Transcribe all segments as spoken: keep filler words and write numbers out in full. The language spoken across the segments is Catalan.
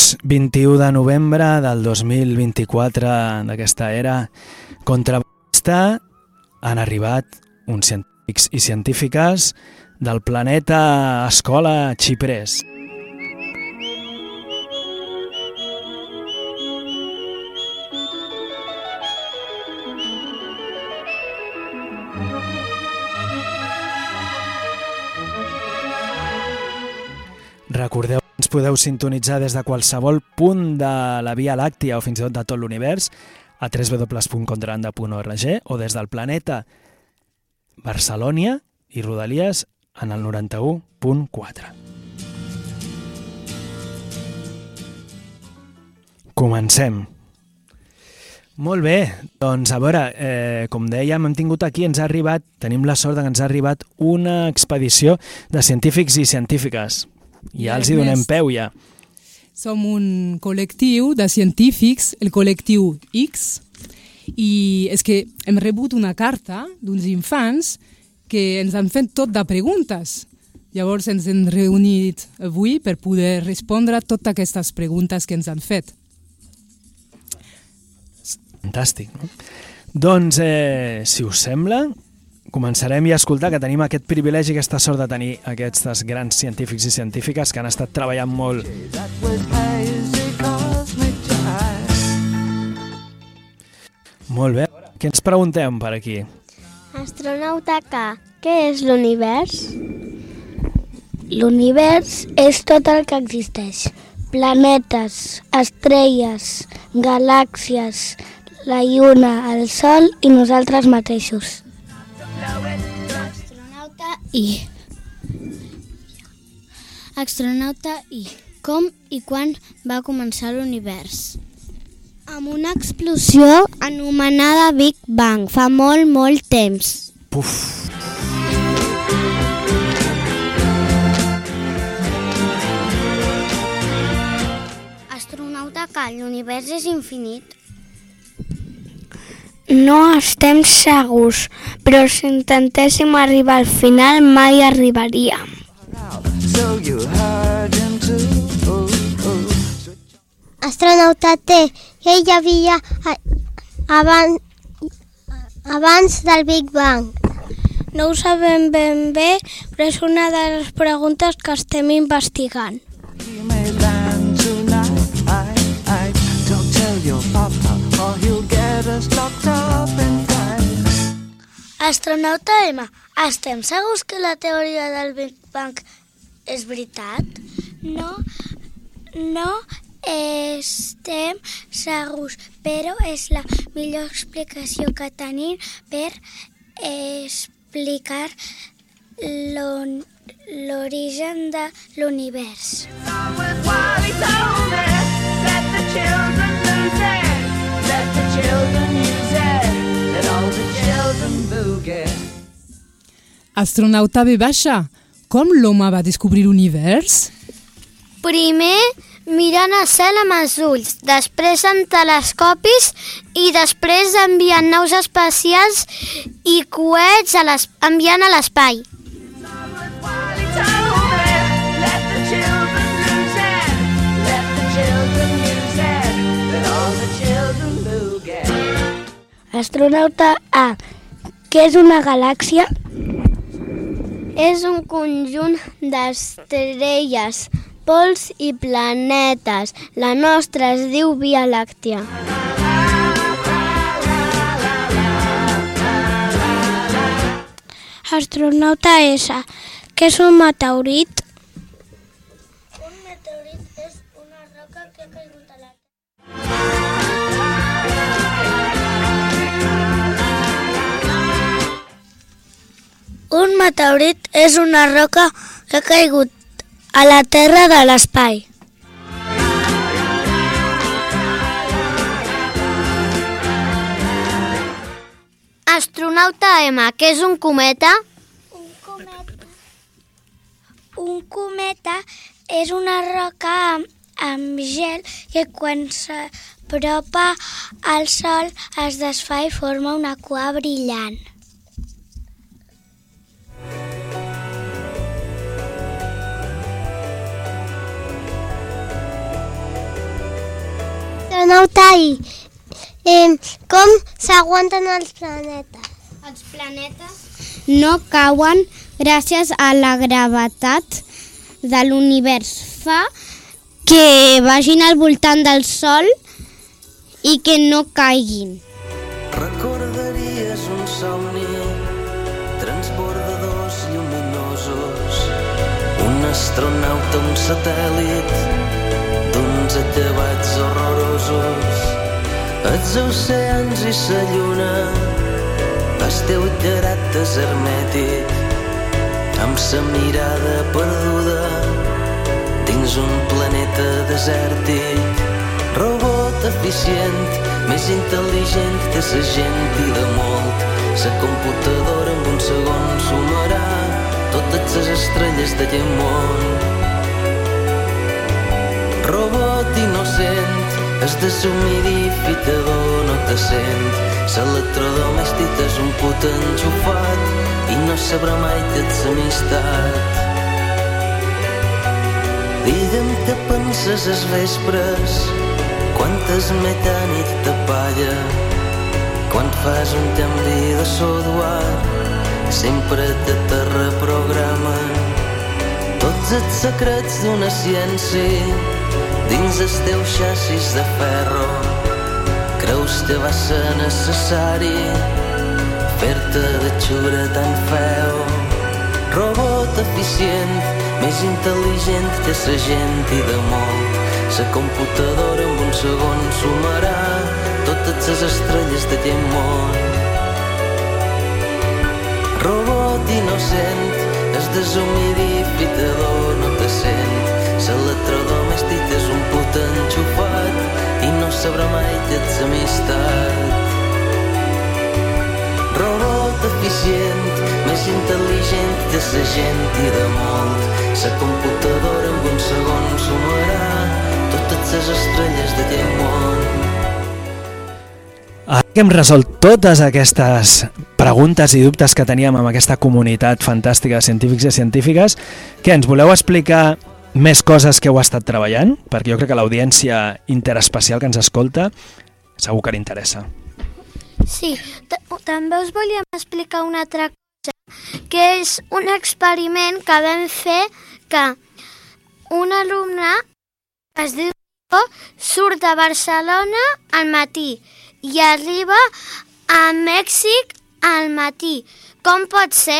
Dilluns vint-i-u de novembre del dos mil vint-i-quatre d'aquesta era contrabandista han arribat uns científics i científiques del planeta Escola Xiprés. Recordeu que ens podeu sintonitzar des de qualsevol punt de la Via Làctia o fins i tot de tot l'univers a w w w punt contrabanda punt org o des del planeta Barcelona i Rodalies en el noranta-u punt quatre. Comencem. Molt bé, doncs a veure, eh, com dèiem, hem tingut aquí, ens ha arribat, tenim la sort que ens ha arribat una expedició de científics i científiques. Ja els hi donem peu, ja. Som un col·lectiu de científics, el col·lectiu X, i és que hem rebut una carta d'uns infants que ens han fet tot de preguntes. Llavors ens hem reunit avui per poder respondre a totes aquestes preguntes que ens han fet. Fantàstic, no? Doncs, eh, si us sembla, començarem ja a escoltar, que tenim aquest privilegi, aquesta sort de tenir aquests grans científics i científiques que han estat treballant molt. Molt bé. Què ens preguntem per aquí? Astronauta K, què és l'univers? L'univers és tot el que existeix. Planetes, estrelles, galàxies, la lluna, el sol i nosaltres mateixos. Astronauta I. Astronauta I. Com i quan va començar l'univers? Amb una explosió anomenada Big Bang, fa molt, molt temps. Puf! Astronauta K, l'univers és infinit? No estem segurs, però si intentéssim arribar al final mai arribaríem. Astronauta T, què hi havia abans, abans del Big Bang? No ho sabem ben bé, però és una de les preguntes que estem investigant. Astronauta M, estem segurs que la teoria del Big Bang és veritat? No, no estem segurs, però és la millor explicació que tenim per explicar l'origen de l'univers. Astronauta B baixa, com l'home va descobrir l'univers? Primer mirant al cel amb els ulls, després amb telescopis i després enviant naus espacials i coets a les, enviant a l'espai. Astronauta A, què és una galàxia? És un conjunt d'estrelles, pols i planetes. La nostra es diu Via Làctia. Astronauta S, què és un meteorit? Un meteorit és una roca que ha caigut a la Un meteorit és una roca que ha caigut a la Terra de l'espai. Astronauta M, què és un cometa? Un cometa, un cometa és una roca amb, amb gel que quan s'apropa al Sol es desfà i forma una cua brillant. L'astronauta I. Eh, com s'aguanten els planetes? Els planetes no cauen gràcies a la gravetat de l'univers. Fa que vagin al voltant del Sol i que no caiguin. Recordaries un somni, transbordadors lluminosos, un astronauta, un satèl·lit d'uns atllavats horrorosos, els oceans i sa lluna, el teu llerat deshermètic, amb sa mirada perduda dins un planeta desèrtic. Robot eficient, més intel·ligent que sa gent i de molt. Sa computadora en un segon sumarà totes ses estrelles d'aquest món. Robot innocent, el deshumidificador no te sent. L'electrodomèstic és un put enxufat i no sabrà mai que ets amistat. Digue'm què penses els vespres quan t'esmetanit de palla, quan fas un canvi de software sempre te te reprogramen tots els secrets d'una ciència dins el teu xassis de ferro. Creus que va ser necessari fer-te de xura tan feo? Robot eficient, més intel·ligent que sa gent i de molt. Sa computadora en un segon sumarà totes ses estrelles d'aquest món. Robot innocent, el deshumidificador no te sent. L'electrodomèstic és un put enxufat i no sabrà mai que ets amistat. Robot eficient, més intel·ligent que sa gent i de molt. Sa computadora en un segon sumarà totes ses estrelles d'aquest món. Ara que hem resolt totes aquestes preguntes i dubtes que teníem amb aquesta comunitat fantàstica de científics i científiques, què, ens voleu explicar més coses que heu estat treballant? Perquè jo crec que l'audiència interespacial que ens escolta segur que li interessa. Sí, també us volíem explicar una altra cosa, que és un experiment que vam fer que un alumne que es diu surt de Barcelona al matí i arriba a Mèxic al matí. Com pot ser?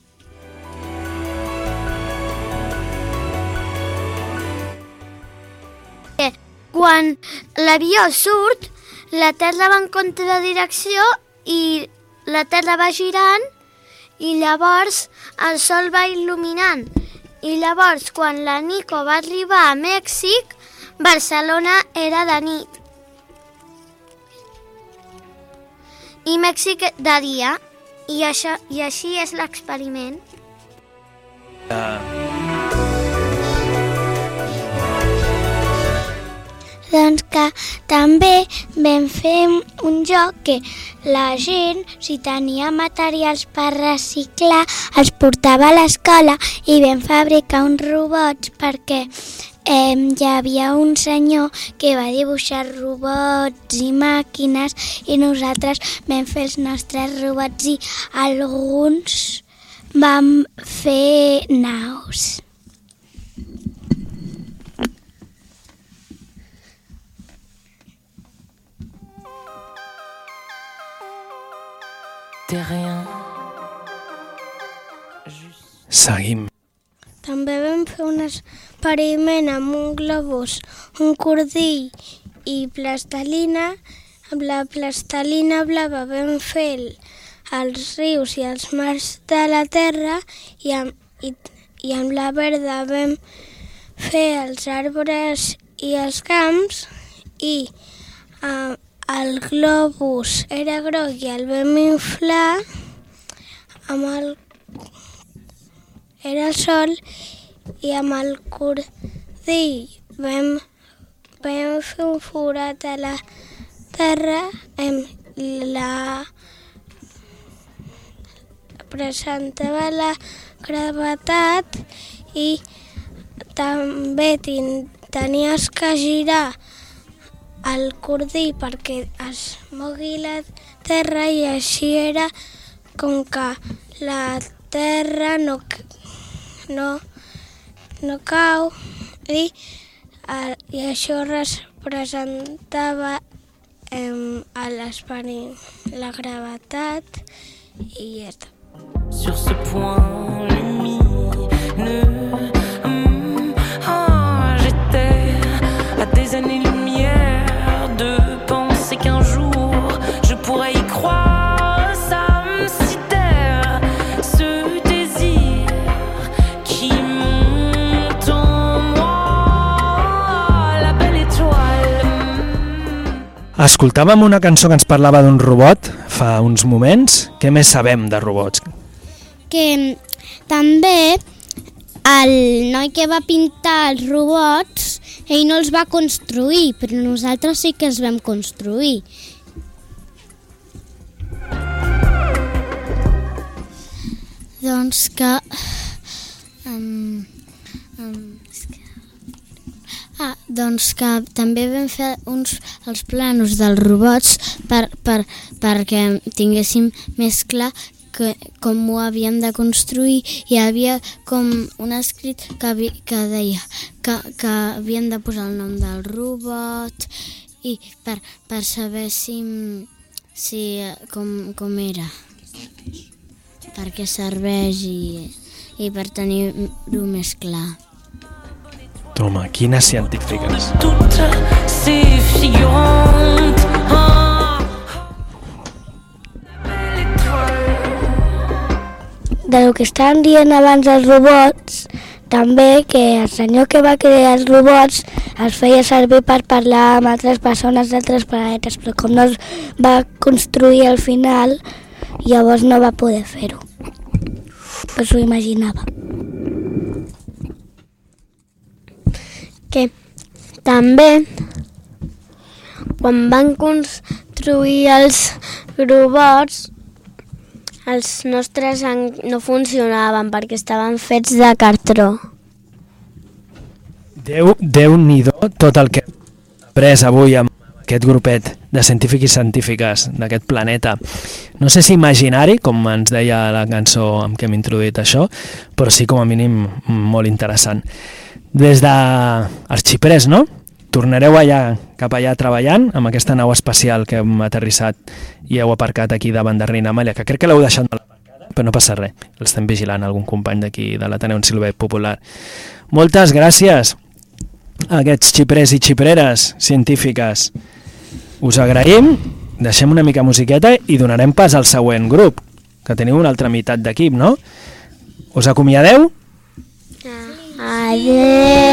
Quan l'avió surt, la Terra va en contradirecció i la Terra va girant i llavors el Sol va il·luminant. I llavors, quan la Nico va arribar a Mèxic, Barcelona era de nit. I Mèxic de dia. I, això, i així és l'experiment. Uh... Doncs que també vam fer un joc que la gent, si tenia materials per reciclar, els portava a l'escola i vam fabricar uns robots perquè eh, hi havia un senyor que va dibuixar robots i màquines i nosaltres vam fer els nostres robots i alguns vam fer naus. Seguim. També vam fer un experiment amb un globus, un cordill i plastelina. Amb la plastelina blava vam fer els rius i els mars de la Terra i amb, i, i amb la verda vam fer els arbres i els camps i eh, el globus era groc i el vam inflar amb el... era el sol i amb el cordill vam, vam fer un forat a la terra amb la... presentava la gravetat i també ten, tenies que girar el cordill perquè es mogui la terra i així era com que la terra no, no, no cau i, i això representava eh, a l'esperit, la gravetat i ja està. Sur ce point lumineux, hum, ah, j'étais à des années-lumière de penser qu'un jour je pourrais y croire. Ça me sidère, ce désir qui monte en moi, la belle étoile. Escoltàvem una cançó que ens parlava d'un robot fa uns moments. Què més sabem de robots? Que també el noi que va pintar els robots, ell no els va construir, però nosaltres sí que els vam construir. Doncs que... Um, um, ah, doncs que també vam fer uns, els planos dels robots per, per, perquè tinguéssim més clar que, com ho havíem de construir. Hi havia com un escrit que, havia, que deia que, que havíem de posar el nom del robot i per, per saber si, si com, com era, per què serveix i, i per tenir-ho més clar. Toma, quines científiques. De lo que estaven dient abans els robots, també que el senyor que va crear els robots els feia servir per parlar amb altres persones d'altres planetes, però com no es va construir al final, llavors no va poder fer-ho. Però s'ho imaginava. Que també quan van construir els robots els nostres no funcionaven perquè estaven fets de cartró. Déu, Déu-n'hi-do tot el que hem après avui amb aquest grupet de científics i científiques d'aquest planeta. No sé si imaginari, com ens deia la cançó amb què hem introduït això, però sí com a mínim molt interessant. Des dels xiprers, no? Tornareu allà, cap allà treballant amb aquesta nau espacial que hem aterrissat i heu aparcat aquí davant de Reina Amàlia, que crec que l'heu deixat mal aparcada, però no passa res, l'estem vigilant algun company d'aquí de l'Ateneu Silver Popular. Moltes gràcies a aquests xiprers i xipreres científiques. Us agraïm, deixem una mica musiqueta i donarem pas al següent grup, que teniu una altra meitat d'equip, no? Us acomiadeu? Adéu!